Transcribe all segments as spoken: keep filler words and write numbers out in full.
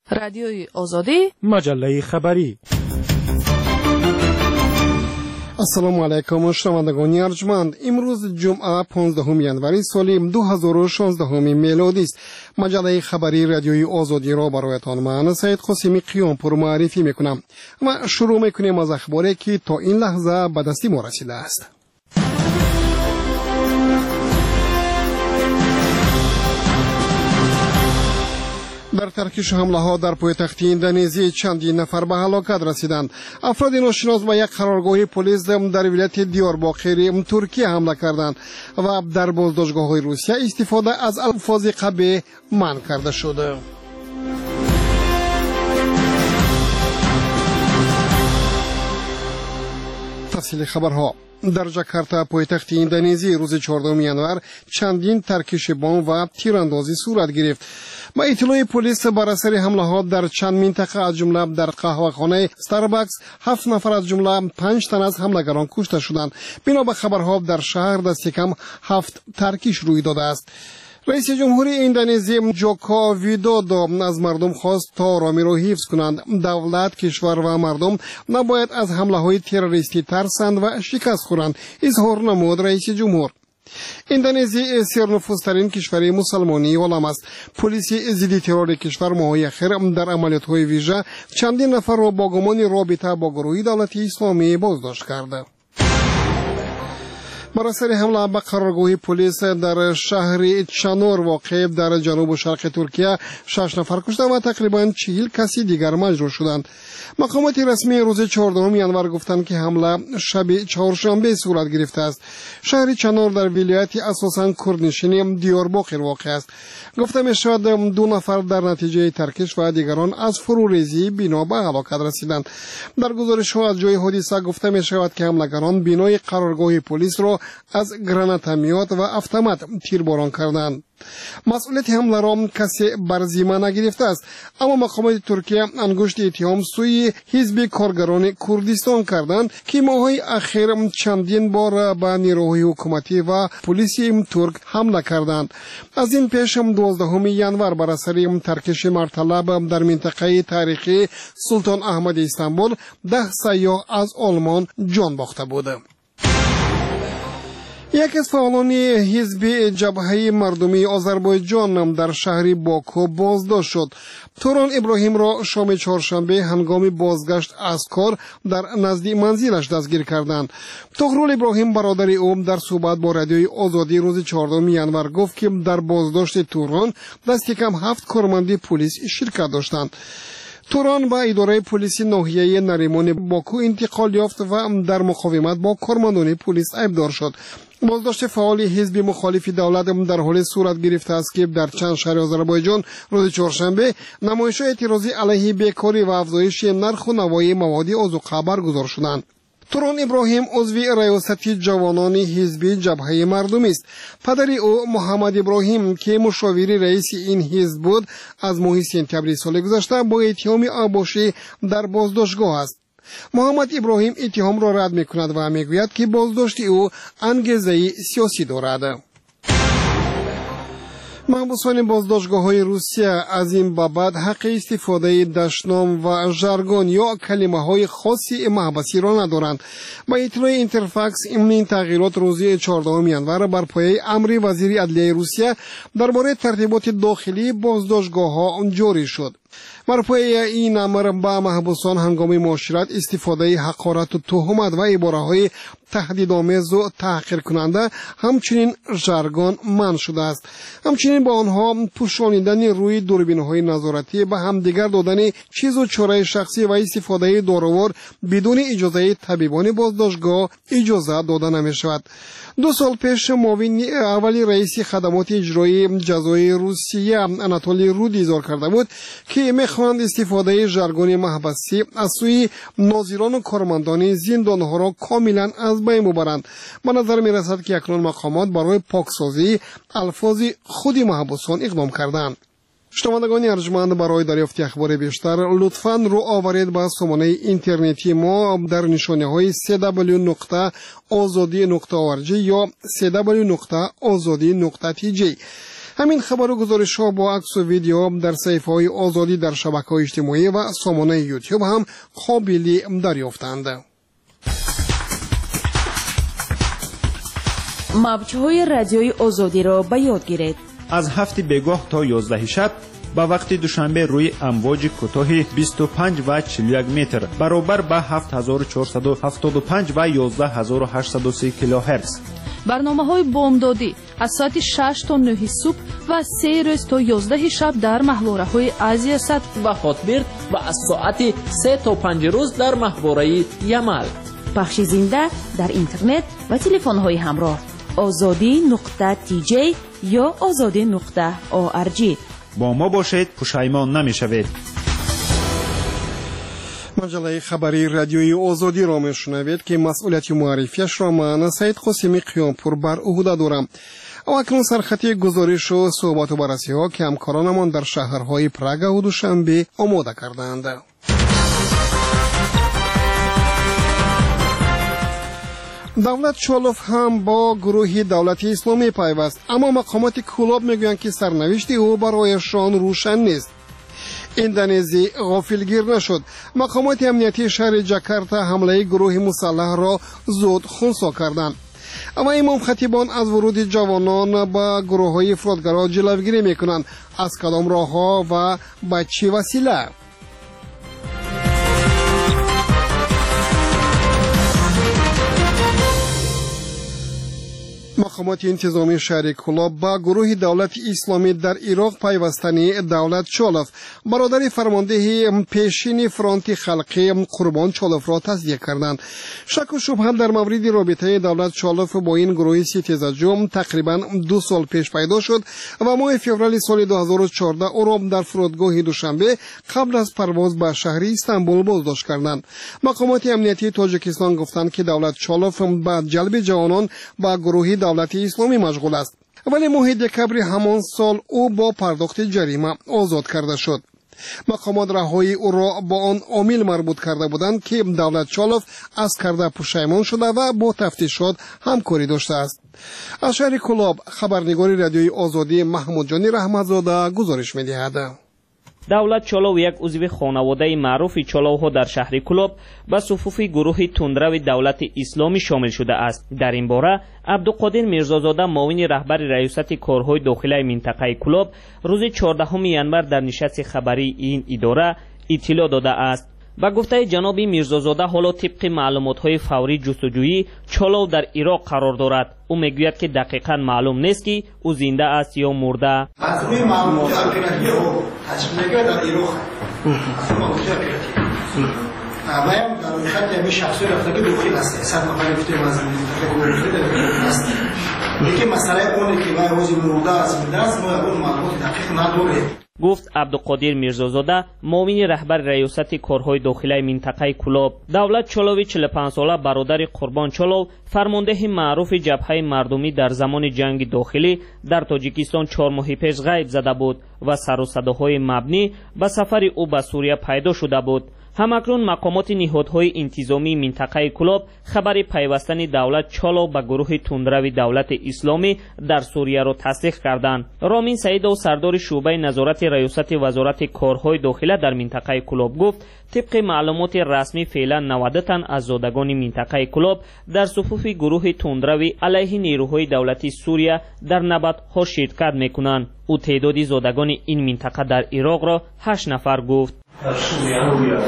رادیوی آزادی، مجله خبری. السلام علیکم شنوندگان ارجمند. امروز جمعه پانزدهم ینوری سال دو هزار و شانزده میلادی است. مجله خبری رادیوی آزادی را برایتان من سید قاسمی قیامپور معرفی میکنم و شروع میکنیم از اخباری که تا این لحظه به دست ما رسیده است. در ترکیش حمله ها در پایتخت اندونزی چندین نفر به هلاکت رسیدند. افراد ناشناس به یک قرارگاه پلیس در ولایت دیارباکر ترکیه حمله کردند و در بازداشتگاه های روسیه استفاده از الفاظ قبیح منع کرده شده. تفصیل خبرها. در جاکارتا پایتخت اندونزی روز چهاردهم ینور چندین ترکش بمب و تیراندازی صورت گرفت. با اطلاع پلیس بر اثر حمله ها در چند منطقه از جمله در قهوه‌خانه استارباکس هفت نفر از جمله پنج تن از حملگران کشته شدند. بنا به خبرها در شهر دست کم هفت ترکش روی داده است. رئیس جمهوری اندونزی جوکو ویدودو از مردم خواست تا آرامی را حفظ کنند. دولت، کشور و مردم نباید از حمله های تروریستی ترسند و شکست خورند، اظهار نمود رئیس جمهور. اندونزی سرنفوذترین کشور مسلمانی عالم است. پلیس ضد ترور کشور ماهی اخیر در عملیات‌های ویژه چندین نفر را با گمان رابطه با گروه دولت اسلامی بازداشت کرده. بر اثر حمله به قرارگاه پلیس در شهر چانور واقع در جنوب و شرق ترکیه شش نفر کشته و تقریبا چهل کسی دیگر مجروح شدند. مقامات رسمی روز چهاردهم ینور گفتند که حمله شب چهارشنبه صورت گرفته است. شهر چانور در ولایت اساساً کردنشین دیارباکر واقع است. گفته می شود دو نفر در نتیجه ترکش و دیگران از فروریزی بنا به هلاکت رسیدند. در گزارش ها از جای حادثه گفته می شود که حملگران بنای قرارگاه پلیس را از گرانتمیات و افطمات تیرباران کردند. مسئولیت حمله را کسی بر ذمه نگرفته است، اما مقامات ترکیه انگشت اتهام سوی حزب کارگران کردستان کردند که ماه‌های اخیر چندین بار به نیروهای حکومتی و پلیسی ترک حمله کردند. از این پیش دوازدهم ینور بر اثر ترکش مرتلب در منطقه تاریخی سلطان احمد استانبول ده سیاح از آلمان جان باخته بودند. یکی از فعالان حزب جبهه مردمی آذربایجان در شهر باکو بازداشت شد. توران ابراهیم را شام چهارشنبه هنگام بازگشت از کار در نزد منزلش دستگیر کردند. طغرل ابراهیم برادر او در صحبت با رادیوی آزادی روز چهاردهم ینور گفت که در بازداشت توران دست کم هفت کارمند پلیس شرکت داشتند. توران با اداره پلیس ناحیه نریمان باکو انتقال یافت و در مقاومت با کارمندان پلیس ایبدار شد. بازداشت فعال حزب مخالف دولت در حال صورت گرفته است که در چند شهر آذربایجان روز چهارشنبه نمایش‌های اعتراضی علیه بیکاری و افزایش نرخ و نوای مواد آذوقه برگزار شدند. توران ابراهیم عضو ریاست جوانان حزب جبهه مردمی است. پدر او محمد ابراهیم که مشاور رئیس این حزب بود از ماه سپتامبر سال گذشته با اتهام آبوشی در بازداشتگاه است. محمد ابراهیم اتهام را رد می‌کند و می‌گوید که بازداشت او انگیزه سیاسی دارد. محبوسان بازداشتگاه‌های روسیه از این بابت حق استفاده دشنام و ژارگون یا کلمه‌های خاصی محبسی را ندارند. با اطلاع اینترفاکس این تغییرات روز چهاردهم ینور بر پایه امر وزیر عدلیه روسیه درباره ترتیبات داخلی بازداشتگاه‌ها جاری شد. بر پایه این امر با محبوسان هنگام معاشرت استفاده حقارت و تهمت و عباره‌های تهدیدآمیز و تحقیر کننده همچنین ژارگون منع شده است. همچنین با آنها پوشانیدن روی دوربین‌های نظارتی به همدیگر دادن چیز و چاره شخصی و استفاده داروار بدون اجازه طبیبان بازداشتگاه اجازه داده نمی‌شود. دو سال پیش معاون اولی رئیس خدمات اجرایی جزای روسیه اناتولی رودی اظهار کرده بود که می‌خواهند استفاده ژارگون محبسی از سوی ناظران و کارمندان زندان‌ها را کاملا از بین ببرند. به نظر می‌رسد که اکنون مقامات برای پاکسازی الفاظ خود محبوسان اقدام کردند. شنوندگان ارجمند، برای دریافت اخبار بیشتر لطفاً رو آورید به سامانه اینترنتی ما در نشانه‌های سی دبلیو نقطه آزادی نقطه او آر جی یا سی دبلیو نقطه آزادی نقطه تی جی. همین خبر و گزارش‌ها با عکس و ویدیو در صفحه‌های آزادی در شبکه‌های اجتماعی و سامانه یوتیوب هم قابل دریافتند. موج‌های رادیوی آزادی را به یاد گیرید. از هفت بگاه تا یازده شب با وقت دوشنبه روی امواج کوتاه بیست و پنج و چهل و یک متر برابر با هفت هزار و چهارصد و هفتاد و پنج و یازده هزار و هشتصد و سی کیلوهرتز. برنامه‌های بامدادی از ساعت شش تا نه صبح و سه روز تا یازده شب در ماهواره‌های آسیا صد و خاطبرد و از ساعت سه تا پنج روز در ماهواره یمل. پخش زنده در اینترنت و تلفن‌های همراه آزادی نقطه تی جی یا آزادی نقطه او ار جی. با ما باشید، پشیمان نمی‌شوید. مجله خبری رادیوی آزادی را میشنوید که مسئولیت معرفیش را من سید قاسمی قیامپور بر عهده دارم. و اکنون سرخطی گزارش و صحبت و بررسی ها که همکارانمان در شهرهای پراگ و دوشنبه آماده کردند. دولت چالوف هم با گروه دولت اسلامی پیوست، اما مقامات کلاب میگویند که سرنوشت او برایشان روشن نیست. اندونزی غافلگیر نشد. مقامات امنیتی شهر جاکارتا حمله گروه مسلح را زود خنثی کردند. اما امام خطیبان از ورود جوانان به گروه های افراطگرا جلوگیری میکنند. از کدام راه ها و با چه وسیله؟ مقامات انتظامی شهر کلاب با گروه دولت اسلامی در عراق پیوستنی دولت چالوف برادر فرمانده پیشین فرانت خلقی قربان چالوف را تصدیق کردند. شک و شبهه در مورد رابطه دولت چالوف با این گروه ستیزجوم تقریبا دو سال پیش پیدا شد و ماه فوریه سال دو هزار و چهارده او را در فرودگاه دوشنبه قبل از پرواز به شهر استانبول بازداشت کردند. مقامات امنیتی تاجیکستان گفتند که دولت چالوف بعد جلب جوانان با گروه دولت اسلامی مشغول است، ولی ماه دکبر همان سال او با پرداخت جریمه آزاد کرده شد. مقامات رهایی او را با آن عامل مربوط کرده بودند که دولت چالوف از کرده پشیمان شده و با تفتیشات همکاری داشته است. از شهر کلاب خبرنگار رادیوی آزادی محمود جانی رحمتزاده گزارش می‌دهد. دولت چالو یک عضو خانواده معروف چالوها در شهر کلاب به صفوف گروه تندرو دولت اسلامی شامل شده است. در این باره عبدالقادر میرزازاده معاون رهبر ریاست کارهای داخلی منطقه کلاب روز چهاردهم ژانویه در نشست خبری این اداره اطلاع داده است. با گفته جناب میرزازاده حالا طبق معلومات‌های فوری جستجویی چالو در عراق قرار دارد. او میگوید که دقیقاً معلوم نیست که او زنده است یا مرده. از روی معلومات اپراتیوی او تجربه در عراق از معلومات اپراتیوی ما هم در اون خط همین شخصی رفته که داخل است. صد نفر گفتیم از منطقه داخل است. یکی مسئله اونه که ما روزی مرده از زنده است ما اون معلومات دقیق نداریم. گفت عبدالقادر میرزازاده معاون رهبر ریاست کارهای داخلی منطقه کلاب. دولت چالوی چهل و پنج ساله برادر قربان چالو فرمانده معروف جبهه مردمی در زمان جنگ داخلی در تاجیکستان چهار ماه پیش غیب زده بود و سر و صداهای مبنی به سفر او به سوریه پیدا شده بود. همکنون مقامات نهادهای انتظامی منطقه کلاب خبر پیوستن دولت چالو به گروه تندرو دولت اسلامی در سوریه را تصدیق کردند. رامین سعید و سردار شعبه نظارت ریاست وزارت کارهای داخلی در منطقه کلاب گفت طبق معلومات رسمی فعلا نود تن از زادگان منطقه کلاب در صفوف گروه تندرو علیه نیروهای دولتی سوریه در نبردها شرکت میکنند. او تعداد زادگان این منطقه در عراق را هشت نفر گفت. در سوریه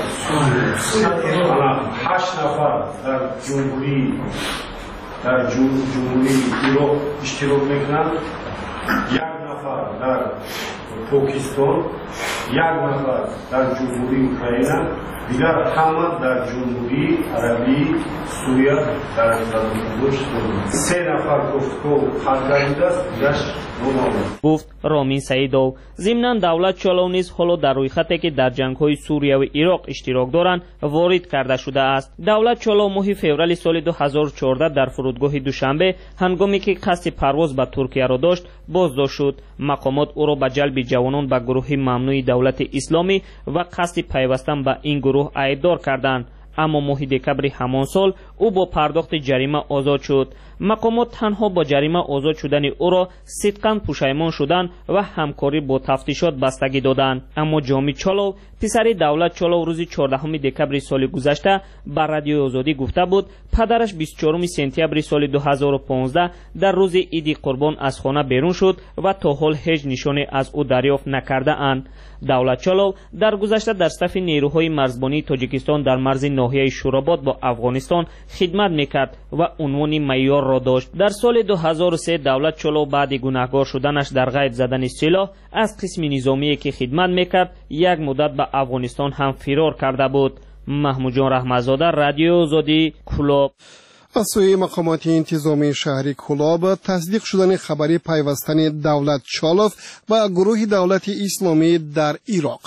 هشت نفر در جمهوری در جمهوری عراق اشتراک میکنند، یک نفر در پاکستان، یک نفر در جمهوری اوکراین، دیگر همه در جمهوری عربی سوریه در داشت. سه نفر گفتگو حل کرده است، دیگرش گفت رامین سعیدو. ضمناً دولت چالو نیز حالا در رویخطی که در جنگ‌های سوریه و عراق اشتراک دارند وارد کرده شده است. دولت چالو ماه فوریه سال دو هزار و چهارده در فرودگاه دوشنبه هنگامی که قصد پرواز به ترکیه را داشت بازداشت شد. مقامات او را به جلب جوانان به گروه ممنوع دولت اسلامی و قصد پیوستن به این گروه ایدار کردند. اما ماه دکبر همان سال او با پرداخت جریمه آزاد شد. مقامات تنها با جریمه آزاد شدن او را صدقاً پشیمان شدند و همکاری با تفتیشات بستگی دادند. اما جامی چالو پسر دولت چالو روز چهاردهم دکبر سال گذشته بر رادیوی آزادی گفته بود پدرش بیست و چهارم سپتامبر سال دو هزار و پانزده در روز عید قربان از خانه بیرون شد و تا حال هیچ نشانی از او دریافت نکرده اند. دولت چالو در گذشته در صف نیروهای مرزبانی تاجیکستان در مرز ناحیه شوراباد با افغانستان خدمت میکرد و عنوان معیار را داشت. در سال دو هزار و سه دولت چالو بعد گناهکار شدنش در قید زدن سلاح از قسم نظامی که خدمت میکرد یک مدت به افغانستان هم فرار کرده بود. محمود جان رحمتزاده، رادیو آزادی، کلاب. از سوی مقامات انتظامی شهری کلاب تصدیق شدن خبری پیوستن دولت چالوف و گروه دولت اسلامی در عراق.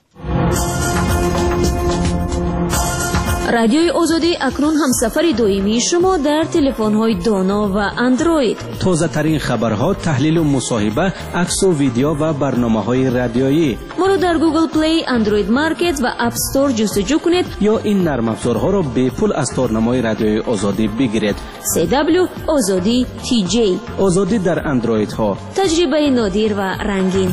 رادیوی آزادی اکنون همسفر دائمی شما در تلفن‌های دانا و اندروید. تازه ترین خبرها، تحلیل و مصاحبه، عکس و ویدیو و برنامه‌های رادیویی. ما را در گوگل پلی، اندروید مارکت و اپ استور جستجو کنید یا این نرم افزارها را به پول از تارنمای رادیوی آزادی بگیرید. سی دبلیو آزادی تی جی. آزادی در اندروید ها. تجربه نادر و رنگین.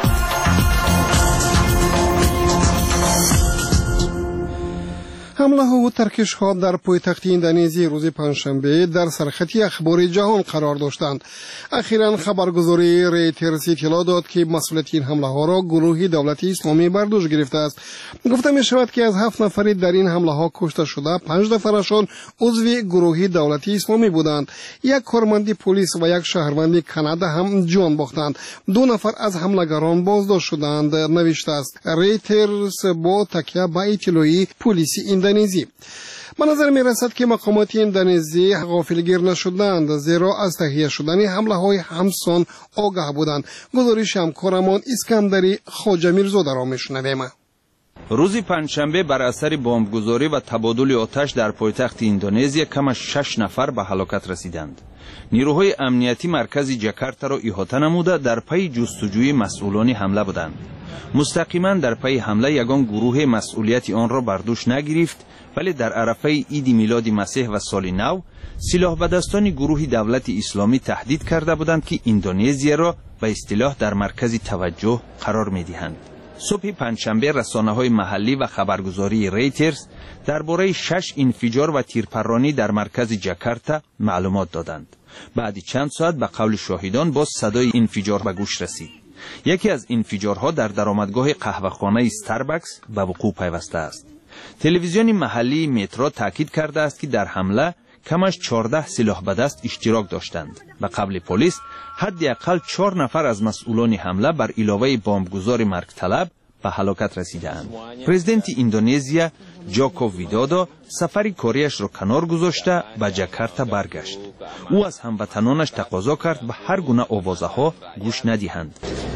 حمله ها و ترکش ها در پایتخت اندونزی روز پنجشنبه در سرخط اخبار جهان قرار داشتند. اخیراً خبرگزاری ریترز اطلاع داد که مسئولیت این حمله ها را گروه دولت اسلامی بر دوش گرفته است. گفته می شود که از هفت نفر در این حمله ها کشته شده، پنج نفرشان عضو گروه دولت اسلامی بودند. یک کارمند پلیس و یک شهروند کانادا هم جان باختند. دو نفر از حملگران بازداشت شدند، نوشته است ریترز با تکیه به اطلاعی پلیس اندونزی. به نظر می رسد که مقامات اندونزی غافلگیر نشدند، زیرا از تهیه شدن حمله های همسان آگاه بودند. گزارش همکارمان اسکندری خواجه میرزاده را میشنویم. روز پنجشنبه بر اثر بمبگذاری و تبادل آتش در پایتخت اندونزی کم از شش نفر به هلاکت رسیدند. نیروهای امنیتی مرکز جاکارتا را احاطه نموده در پی جستجوی مسئولان حمله بودند. مستقیما در پی حمله یگان گروه مسئولیت آن را بر دوش نگرفت، ولی در عرفه عید میلاد مسیح و سال نو سلاح به دستان گروه دولت اسلامی تهدید کرده بودند که اندونزی را به اصطلاح در مرکز توجه قرار می‌دهند. صبح پنجشنبه رسانه‌های محلی و خبرگزاری ریترز درباره شش انفجار و تیرپرانی در مرکز جاکارتا معلومات دادند. بعد چند ساعت به قول شاهدان باز صدای انفجار به گوش رسید. یکی از انفجارها در درآمدگاه قهوه‌خانه استاربکس به وقوع پیوسته است. تلویزیون محلی مترو تاکید کرده است که در حمله کمش چهارده سلاح به دست اشتراک داشتند. به قبل پلیس حداقل چهار نفر از مسئولان حمله بر علاوه بمبگذار مرگ طلب به هلاکت رسیدند. پرزیدنت اندونزی جوکو ویدودو سفر کاریش را کنار گذاشته به جاکارتا برگشت. او از هموطنانش تقاضا کرد به هر گونه آوازها گوش ندهند.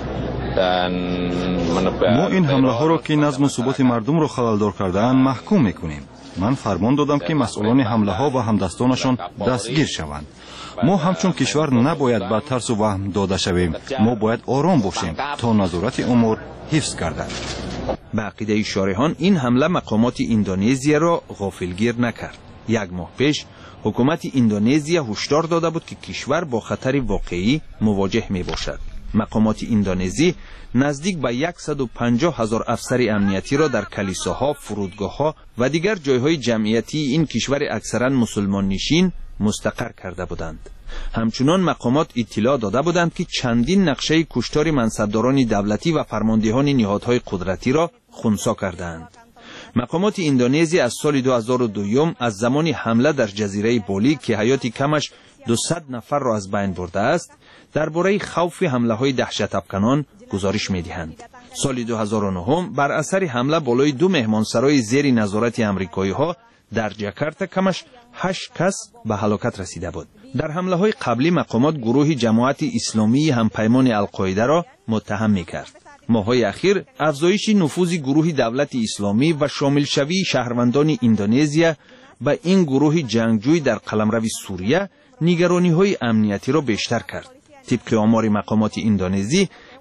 ما این حمله ها را که نظم و ثبات مردم را خللدار کرده‌اند محکوم میکنیم. من فرمان دادم که مسئولان حمله ها و همدستانشان دستگیر شوند. ما همچون کشور نباید به ترس و وهم داده شویم. ما باید آرام باشیم تا نظارت امور حفظ گردد. به عقیده شارحان این حمله مقامات اندونزی را غافلگیر نکرد. یک ماه پیش حکومت اندونزی هشدار داده بود که کشور با خطر واقعی مواجه می باشد. مقامات اندونزی نزدیک به صد و پنجاه هزار افسر امنیتی را در کلیساها، فرودگاه‌ها و دیگر جایهای جمعیتی این کشور اکثرا مسلمان نشین مستقر کرده بودند. همچنان مقامات اطلاع داده بودند که چندین نقشه کشتار منصبداران دولتی و فرماندهان نهادهای قدرتی را خنثی کردند. مقامات اندونزی از سال دو هزار و دو از زمان حمله در جزیره بالی که حیات کمش دویست نفر را از بین برده است، درباره خوف حمله های دهشت افکنان گزارش می دهند. سال دو هزار و نه بر اثر حمله بالای دو مهمانسرای زیر نظارت امریکایی ها در جاکارتا کمش هشت کس به هلاکت رسیده بود. در حمله های قبلی مقامات گروه جماعت اسلامی همپیمان القاعده را متهم می کرد. ماه‌های اخیر افزایش نفوذ گروه دولت اسلامی و شامل شوی شهروندان اندونزی به این گروه جنگجوی در قلمرو سوریه نگرانی‌های امنیتی را بیشتر کرد. طبق آمار مقامات اندونزی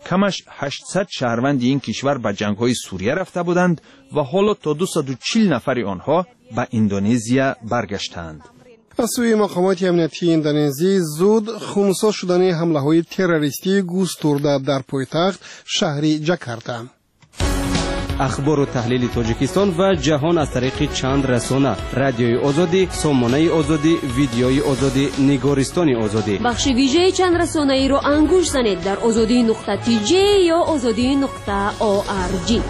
کمش هشتصد شهروند این کشور به جنگ‌های سوریه رفته بودند و حالا تا دویست و چهل نفر آنها به اندونزیا برگشتند. از سوی مقامات امنیتی اندونزی زود خونسا شدن حمله‌های تروریستی گسترده در پایتخت شهر جاکارتا. اخبار و تحلیل تاجیکستان و جهان از طریق چند رسانه: رادیوی آزادی، سامانه آزادی، ویدیوی آزادی، نگارستان آزادی. بخش ویژه چند رسانه ای رو انگوش زنید در آزادی نقطه تی جی یا آزادی نقطه او آر جی.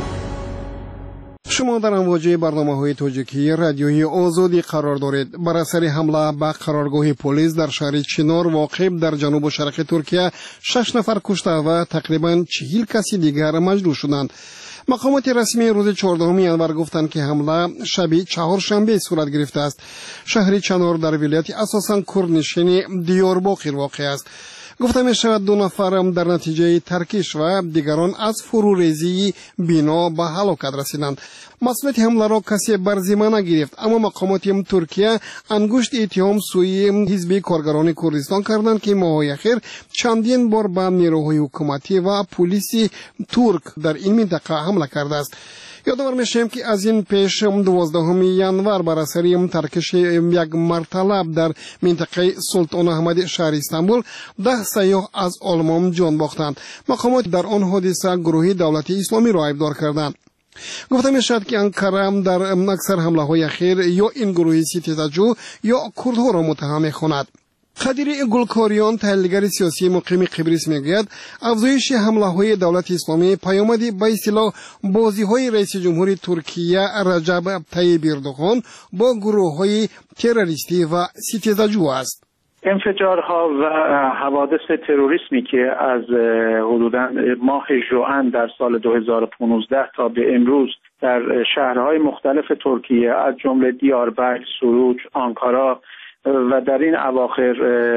شما در امواج برنامه‌های تاجیکی رادیوی آزادی قرار دارید. بر اثر حمله به قرارگاه پلیس در شهر چنار واقع در جنوب شرق ترکیه شش نفر کشته و تقریباً چهل کسی دیگر مجروح شدند. مقامات رسمی روز چهاردهم ینور گفتند که حمله شب چهارشنبه صورت گرفته است. شهر چنار در ولایت اساساً کردنشین دیارباکر واقع است. گفته می شود دو نفر در نتیجه ترکش و دیگران از فروریزی بنا به هلاکت رسیدند. مسئولیت حمله را کسی بر ذمه نگرفت، اما مقامات ترکیه انگشت اتهام سوی حزب کارگران کردستان کردند که ماه‌های اخیر چندین بار به نیروهای حکومتی و پلیس ترک در این منطقه حمله کرده است. یادآور میشیم که از این پیش دوازدهم ینور بر اثر ترکش یک مرتلب در منطقه سلطان احمد شهر استانبول ده سیاح از آلمان جان باختند. مقامات در آن حادثه گروه دولت اسلامی را ایبدار کردند. گفته می شود که انقره در اکثر حمله های اخیر یا این گروه ستیزجو یا کردها را متهم می خواند. قدیر گلکاریان، تحلیلگر سیاسی مقیم قبرس میگوید افزایش حمله های دولت اسلامی پیامدی به اصطلاح بازی های رئیس جمهور ترکیه رجب طیب اردوغان با گروه های تروریستی و ستیزجو است. انفجارها و حوادث تروریسمی که از حدوداً ماه ژوئن در سال دو هزار و پانزده تا به امروز در شهرهای مختلف ترکیه از جمله دیاربکر، سروج، آنکارا و در این اواخر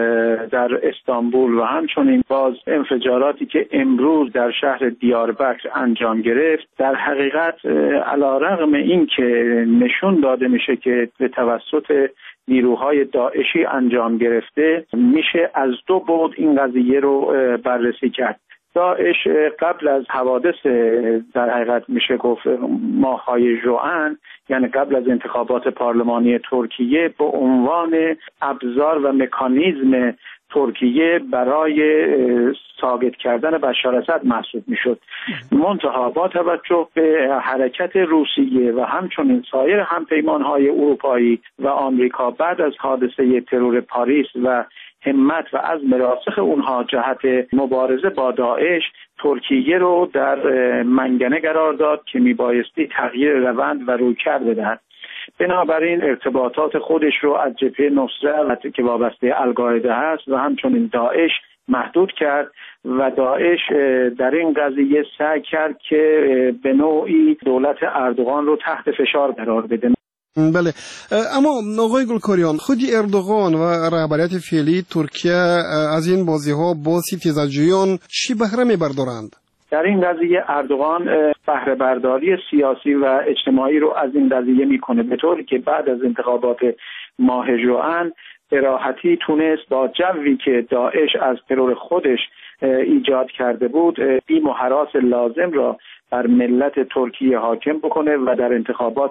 در استانبول و همچنین باز انفجاراتی که امروز در شهر دیاربکر انجام گرفت، در حقیقت علیرغم این که نشون داده میشه که به توسط نیروهای داعشی انجام گرفته، میشه از دو بعد این قضیه رو بررسی کرد. داعش قبل از حوادث در حقیقت میشه گفت ماه‌های ژوئن، یعنی قبل از انتخابات پارلمانی ترکیه، به عنوان ابزار و مکانیزم ترکیه برای ساقط کردن بشار اسد محسوب میشد. منتها با توجه به حرکت روسیه و همچنین سایر همپیمانهای اروپایی و آمریکا بعد از حادثه ترور پاریس و همت و عزم راسخ اونها جهت مبارزه با داعش، ترکیه رو در منگنه قرار داد که میبایستی تغییر روند و رویکرد بدهد. بنابراین ارتباطات خودش رو از جبهه نصرت که وابسته القاعده هست و همچنین داعش محدود کرد و داعش در این قضیه سعی کرد که به نوعی دولت اردوغان رو تحت فشار قرار بده. بله، اما آقای گلکاریان، خود اردوغان و رهبریت فعلی ترکیه از این بازی ها با ستیزجویان چی بهره میبردارند؟ در این قضیه اردوغان بهره برداری سیاسی و اجتماعی رو از این قضیه میکنه، به طوری که بعد از انتخابات ماه ژوئن به راحتی تونست با جوی که داعش از ترور خودش ایجاد کرده بود بیم و هراس لازم را بر ملت ترکیه حاکم بکنه و در انتخابات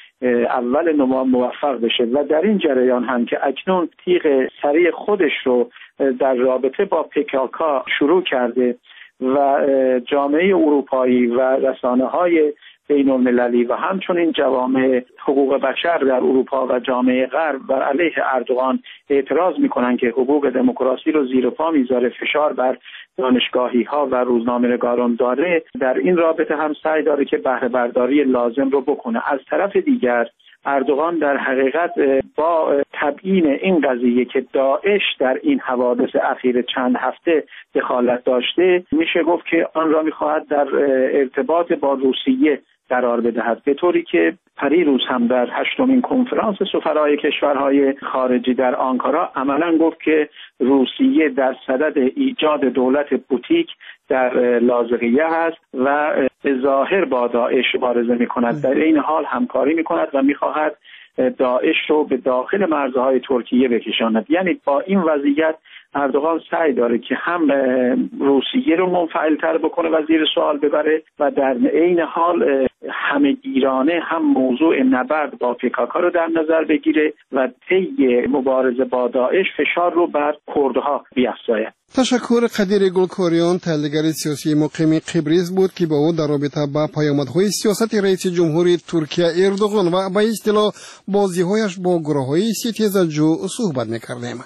اول نوامبر موفق بشه و در این جریان هم که اکنون تیغ سریع خودش رو در رابطه با پکاکا شروع کرده و جامعه اروپایی و رسانه‌های بین المللی و همچنین جوامع حقوق بشر در اروپا و جامعه غرب بر علیه اردوغان اعتراض میکنن که حقوق دموکراسی رو زیر پا میذاره، فشار بر دانشگاهی ها و روزنامه‌نگاران داره، در این رابطه هم سعی داره که بهره برداری لازم رو بکنه. از طرف دیگر اردوغان در حقیقت با تبیین این قضیه که داعش در این حوادث اخیر چند هفته دخالت داشته، میشه گفت که آن را میخواهد در ارتباط با روسیه قرار بدهد، به طوری که پریروز هم در هشتمین کنفرانس سفرای کشورهای خارجی در آنکارا عملا گفت که روسیه در صدد ایجاد دولت بوتیک در لاذقیه است و به ظاهر با داعش مبارزه می‌کند، در این حال همکاری می‌کند و می‌خواهد داعش رو به داخل مرزهای ترکیه بکشاند. یعنی با این وضعیت اردوغان سعی داره که هم روسیه رو منفعل‌تر بکنه و زیر سوال ببره و در عین حال همه گیرانه هم موضوع نبرد با پیکاکا رو در نظر بگیره و طی مبارزه با داعش فشار رو بر کردها بیفزاید. تشکر قدیر گلکوریان، تحلیلگر سیاسی مقیم قبرس بود که با او در رابطه با پیامدهای سیاست رئیس جمهوری ترکیه اردوغان و به اصطلاح بازی‌هایش با گروه‌های ستیزجو صحبت می‌کردیم.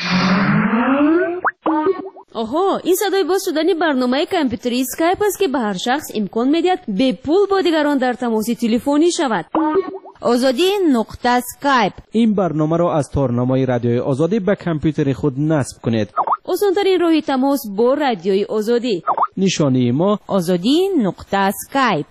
آها، این صدای باز شدن برنامه کامپیوتری اسکایپ است که به هر شخص امکان می‌دهد به پول با دیگران در تماس تلفنی شود. آزادی نقطه اسکایپ. این برنامه را از تارنامه رادیوی آزادی به کامپیوتر خود نصب کنید. آسان‌ترین راه تماس با رادیوی آزادی. نشانی ما آزادی نقطه اسکایپ.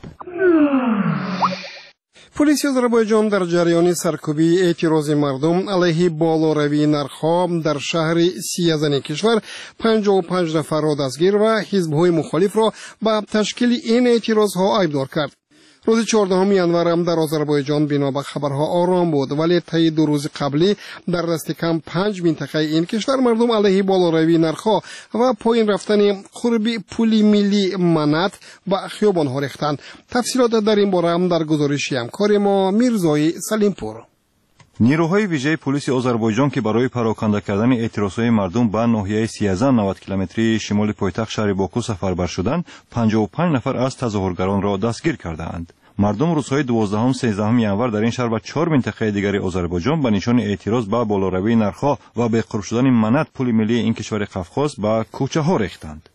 پلیس آذربایجان در جریان سرکوبی اعتراض مردم علیه بالوروی نرخ‌ها در شهر سیزن کشور پنجاه و پنج نفر را دستگیر و حزب‌های مخالف را به تشکیل این اعتراض‌ها ایبدار کرد. روز چهاردهم ینور هم در آذربایجان بنا به خبرها آرام بود، ولی طی دو روز قبلی در دست کم پنج منطقه این کشور مردم علیه بالاروی نرخ‌ها و پایین رفتن قرب پول ملی منات به خیابان‌ها ریختند. تفصیلات در این باره هم در گزارش همکار ما میرزای سلیمپور. نیروهای ویژه پلیس آذربایجان که برای پراکنده کردن اعتراضهای مردم به ناحیه سیزن نود کیلومتری شمال پایتخت شهر باکو سفربر شدند، پنجاه و پنج نفر از تظاهرگران را دستگیر کردند. مردم روزهای دوازدهم سیزدهم ینور در این شهر و چهار منطقه دیگر آذربایجان به نشان اعتراض به بالاروی نرخ‌ها و به قرب شدن منات پول ملی این کشور قفقاز به کوچه‌ها ریختند.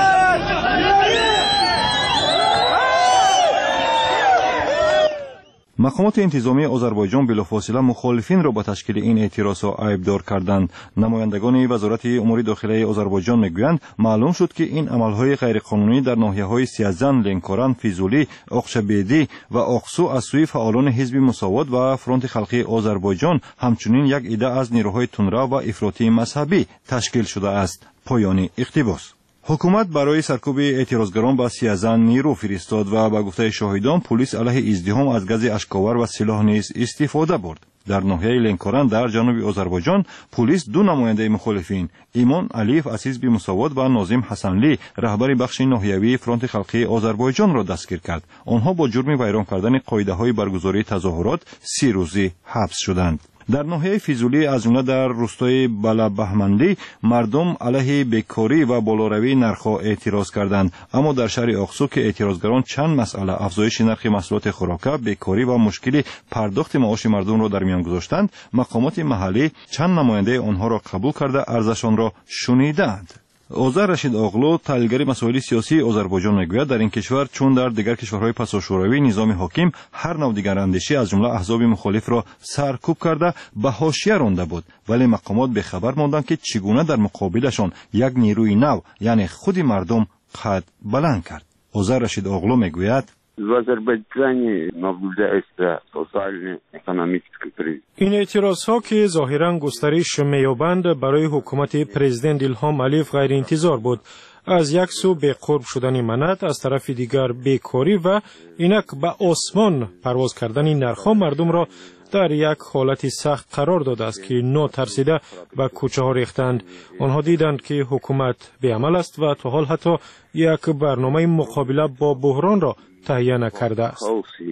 مقامات انتظامی آذربایجان بلافاصله مخالفین را به تشکیل این اعتراضها ایبدار کردند. نمایندگان وزارت امور داخلی آذربایجان میگویند معلوم شد که این عملهای غیرقانونی در ناحیه‌های سیزن، لنکاران، فیزولی، اقشبیدی و اقسو از سوی فعالان حزب مساوات و فرانت خلقی آذربایجان همچنین یک عده از نیروهای تندرو و افراطی مذهبی تشکیل شده است. پایان اقتباس. حکومت برای سرکوب اعتراضگران به سیزن نیرو فرستاد و به گفته شاهدان پلیس علیه ازدحام از گاز اشک‌آور و سلاح نیز استفاده برد. در ناحیه لنکاران در جنوب آذربایجان پلیس دو نماینده مخالفین ایمان علیف از حزب مساوات و ناظم حسنلی رهبر بخش ناحیوی فرانت خلقی آذربایجان را دستگیر کرد. آنها با جرم ویران کردن قاعده‌های برگزاری تظاهرات سی روزی حبس شدند. در ناحیه فیزولی از جمله در روستای بلابهمندی مردم علیه بیکاری و بالاروی نرخ‌ها اعتراض کردند، اما در شهر اقسو که اعتراضگران چند مسئله افزایش نرخ محصولات خوراکه، بیکاری و مشکل پرداخت معاش مردم را در میان گذاشتند، مقامات محلی چند نماینده آنها را قبول کرده ارزشان را شنیدند. اوزار رشید اغلو، تحلیلگر مسائل سیاسی آذربایجان میگوید در این کشور چون در دیگر کشورهای پساشوروی نظام حاکم هر نوع دیگراندیشی از جمله احزاب مخالف را سرکوب کرده به حاشیه رانده بود، ولی مقامات به خبر ماندند که چگونه در مقابلشان یک نیروی نو یعنی خود مردم قد بلند کرد. اوزار رشید اغلو میگوید в Азербайджане наблюдается социально-экономический кризис. این اعتراض‌ها که ظاهراً گسترش می‌یابند برای حکومت پرزیدنت ایلهام علیف غیر انتظار بود. از یک سو به قرب شدن منات، از طرف دیگر بیکاری و اینک به آسمان پرواز کردن نرخ‌ها مردم را در یک حالت سخت قرار داده است که نو ترسیده و کوچه ها ریختند. آنها دیدند که حکومت بیعمل است و تا حال حتی یک برنامه مقابله با بحران را تهیه نکرده است.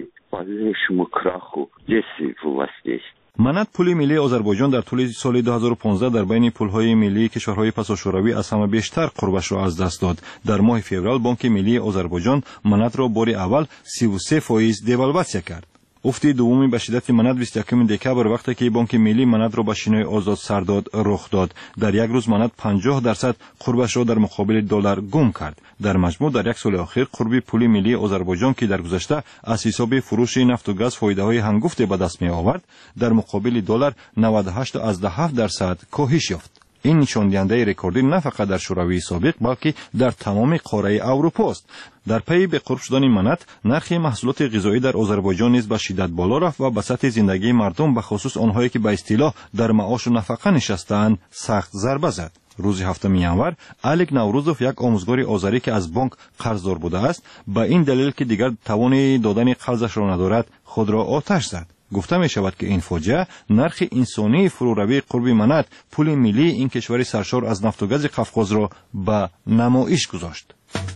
منات پول ملی آذربایجان در طول سال دو هزار و پانزده در بین پولهای ملی کشورهای پساشوروی از همه بیشتر قربش را از دست داد. در ماه فوریه بانک ملی آذربایجان منات را بار اول سی و سه فایز دیوالواسیه کرد. افت دومی به شدت منات بیست و یکم دکبر وقتی که بانک ملی منات را به شینای آزاد سر داد رخ داد. در یک روز منات پنجاه درصد قربش را در مقابل دلار گم کرد. در مجموع در یک سال اخیر قرب پول ملی آذربایجان که در گذشته از حساب فروش نفت و گاز فایده‌های هنگفت به دست می آورد در مقابل دلار نود و هشت از هفت درصد کاهش یافت. این نشان دهنده رکوردی نه فقط در شوروی سابق بلکه در تمام قاره اروپا است. در پی به قرب شدن منات نرخ محصولات غذایی در آذربایجان نیز به شدت بالا رفت و به سطح زندگی مردم به خصوص آنهایی که به اصطلاح در معاش و نفقه نشستند سخت ضربه زد. روز هفتم ینور الک نوروزوف یک آموزگار آذری که از بانک قرضدار بوده است به این دلیل که دیگر توان دادن قرضش را ندارد خود را آتش زد. گفته می شود که این فوجیه نرخ انسانی فروروی قرب منت پول ملی این کشور سرشار از نفت و گاز قفقاز را به نمایش گذاشت.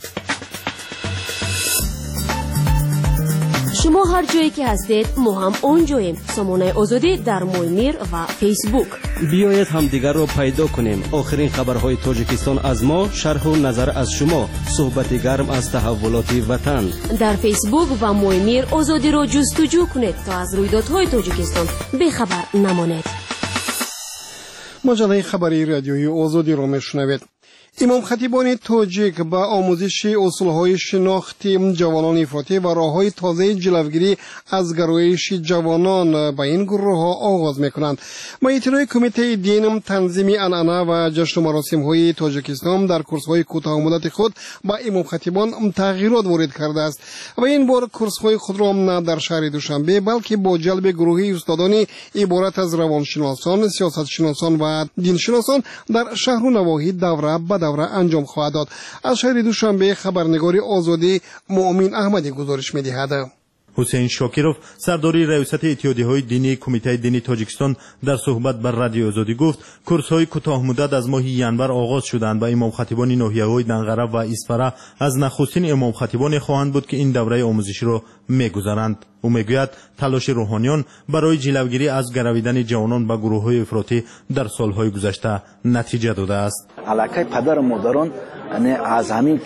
شما هر جایی که هستید ما هم اونجاییم. سامانه آزادی در مویمیر و فیسبوک. بیایید هم دیگر را پیدا کنیم. آخرین خبرهای تاجیکستان از ما، شرح و نظر از شما، صحبت گرم از تحولات وطن. در فیسبوک و مویمیر آزادی را جستجو کنید تا از رویدادهای تاجیکستان بخبر نمانید. مجله خبری رادیوی آزادی را میشنوید. امام خطیبان تاجیک با آموزش اصولهای شناختی جوانان افراطی و راههای تازه جلوگیری از گرایش جوانان به این گروه ها آغاز میکنند. با اطلاع کمیته دین تنظیم عنعنه و جشن و مراسم های تاجیکستان در کورس های کوتاه مدت خود با امام خطیبان تغییرات وارد کرده است و این بار کورس های خود را نه در شهر دوشنبه بلکه با جلب گروهی استادانی عبارت از روانشناسان، سیاستشناسان و دینشناسان در شهر و نواحی دوره به دوره انجام خواهد داد. از شهر دوشنبه خبرنگار آزادی مؤمن احمدی گزارش می‌دهد. حسین شاکیروف سرداری ریاست اتحادیه‌های دینی کمیته دینی تاجیکستان در صحبت بر رادیو آزادی گفت کورس‌های کوتاه مدت از ماه ینور آغاز شدند و امام خطیبان ناحیه‌های دنقره و اسفره از نخستین امام خطیبان خواهند بود که این دوره آموزشی را می‌گذرند. او میگوید تلاش روحانیان برای جلوگیری از گرویدن جوانان به گروه‌های افراطی در سال‌های گذشته نتیجه داده است. علاقه پدر و مادران از همین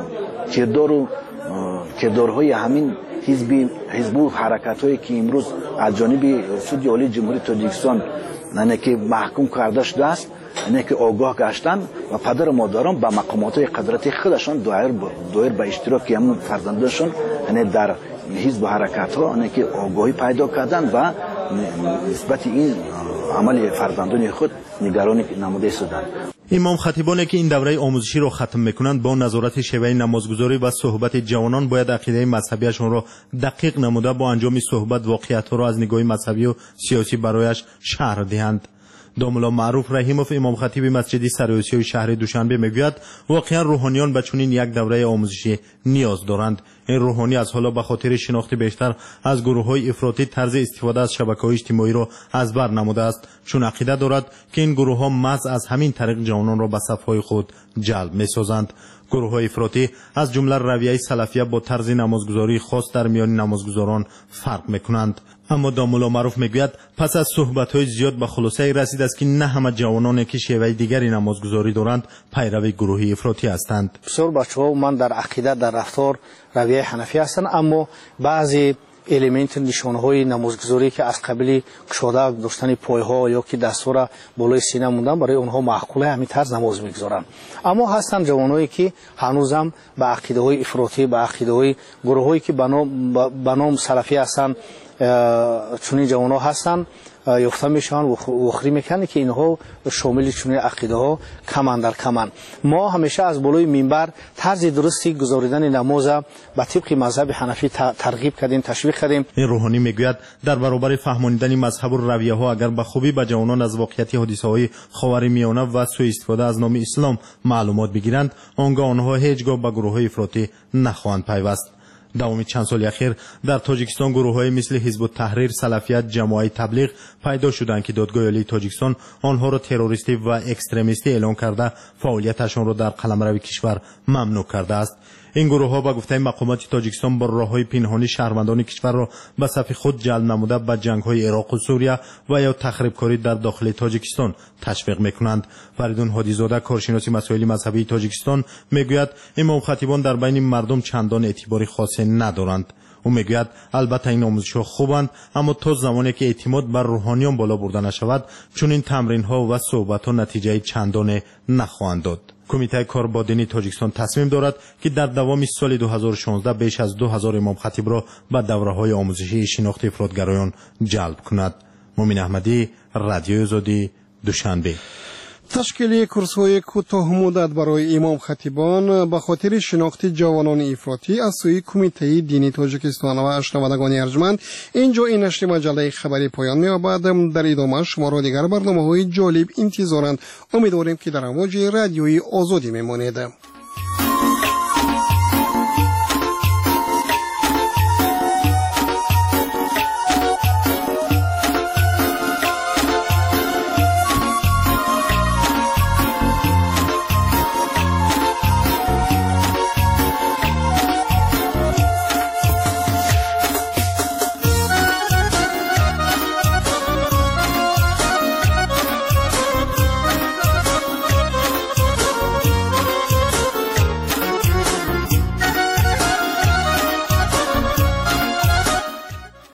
کردار و کردارهای همین حزبی حزب و حرکت‌هایی که امروز از جانب سود عالی جمهوری تاجیکستان نه که محکوم کرده شده است، نه که آگاه گشتن و پدر و مادران به مقامات قدرتی خودشان دایر دایر به اشتراک همون فرزندانشان نه در حزب و حرکت‌ها نه که آگاهی پیدا کردن و نسبت این عمل فرزندان خود نگرانی نموده شدند. امام خطیبانی که این دوره آموزشی را ختم میکنند با نظارت شیوه نمازگذاری و صحبت جوانان باید عقیده مذهبیشان را دقیق نموده با انجام صحبت واقعیت‌ها را از نگاه مذهبی و سیاسی برایش شرح دهند. داملا معروف رحیموف امام خطیب مسجد سرآسیای شهر دوشنبه میگوید واقعا روحانیان به چنین یک دوره آموزشی نیاز دارند. این روحانی از حالا به خاطر شناخت بیشتر از گروه‌های افراطی طرز استفاده از شبکه‌های اجتماعی را از بر نموده است، چون عقیده دارد که این گروه‌ها محض از همین طریق جوانان را به صف‌های خود جلب می‌سازند. گروه‌های افراطی از جمله رویه سلفیه با طرز نمازگذاری خاص در میان نمازگزاران فرق می‌کنند. اما داملا معروف میگوید پس از صحبت‌های زیاد به خلاصه رسید است که نه همه جوانانی که شیوه دیگری نمازگذاری دارند پیرو گروهی افراطی هستند. بسیار بچه‌ها من در عقیده در رفتار رویه حنفی هستند، اما بعضی الیمنت نشانه‌های نمازگذاری که از قبیل کشاده داشتن پای‌ها یا که دستور بالای سینه موندن برای اونها معقوله همین طرز نماز می‌گذارند. اما هستند جوانایی که هنوزم به عقیده‌های افراطی به عقیده‌های گروه‌هایی که به نام به نام سلفی هستند چونین جوان‌ها هستند یافته میشن و اخری میکنه که اینها شامل چنین عقیده ها کمان در کمان. ما همیشه از بالای منبر طرز درستی گزاریدن نماز به طبق مذهب حنفی ترغیب کردیم، تشویق کردیم. این روحانی میگوید در برابر فهماندن مذهب و رویه ها اگر به خوبی به جوانان از واقعیت حادثه های خاورمیانه و سوء استفاده از نام اسلام معلومات بگیرند، آنگاه آنها هیچگاه به گروه های افراطی نخواهند پیوست. دوام چند سال اخیر در تاجیکستان گروه‌های مثل حزب التحریر، سلفیت، جماعت تبلیغ پیدا شدند که دادگاه عالی تاجیکستان آنها را تروریستی و اکستریمیستی اعلام کرده فعالیتشان را در قلمرو کشور ممنوع کرده است. این گروه‌ها با گفته مقامات تاجیکستان با راه‌های پنهانی شهروندان کشور را به صف خود جلب نموده به جنگ‌های عراق و سوریه و یا تخریبکاری در داخل تاجیکستان تشویق می‌کنند. فریدون هادیزاده کارشناس مسائل مذهبی تاجیکستان میگوید امام خطیبان در بین مردم چندان اعتباری خاصی ندارند. او میگوید البته این آموزش‌ها خوبند، اما تا زمانی که اعتماد بر روحانیان بالا برده نشود چون این تمرین‌ها و صحبت‌ها نتیجه چندان نخواهند داد. کمیته کاربادینی تاجیکستان تصمیم دارد که در دوام سال دو هزار و شانزده بیش از دو هزار امام خطیب را به دوره‌های آموزشی شناخت افراطگرایان جلب کند. مومن احمدی، رادیو آزادی، دوشنبه. تشکیل کورس‌های کوتاه مدت برای امام خطیبان به خاطر شناخت جوانان افراطی از سوی کمیته دینی تاجیکستان و شنوندگان ارجمند اینجا این نشر مجله خبری پایان می‌یابد. در ادامه شما را دیگر برنامه‌های جالب انتظارند. امیدواریم که در امواج رادیوی آزادی میمانید.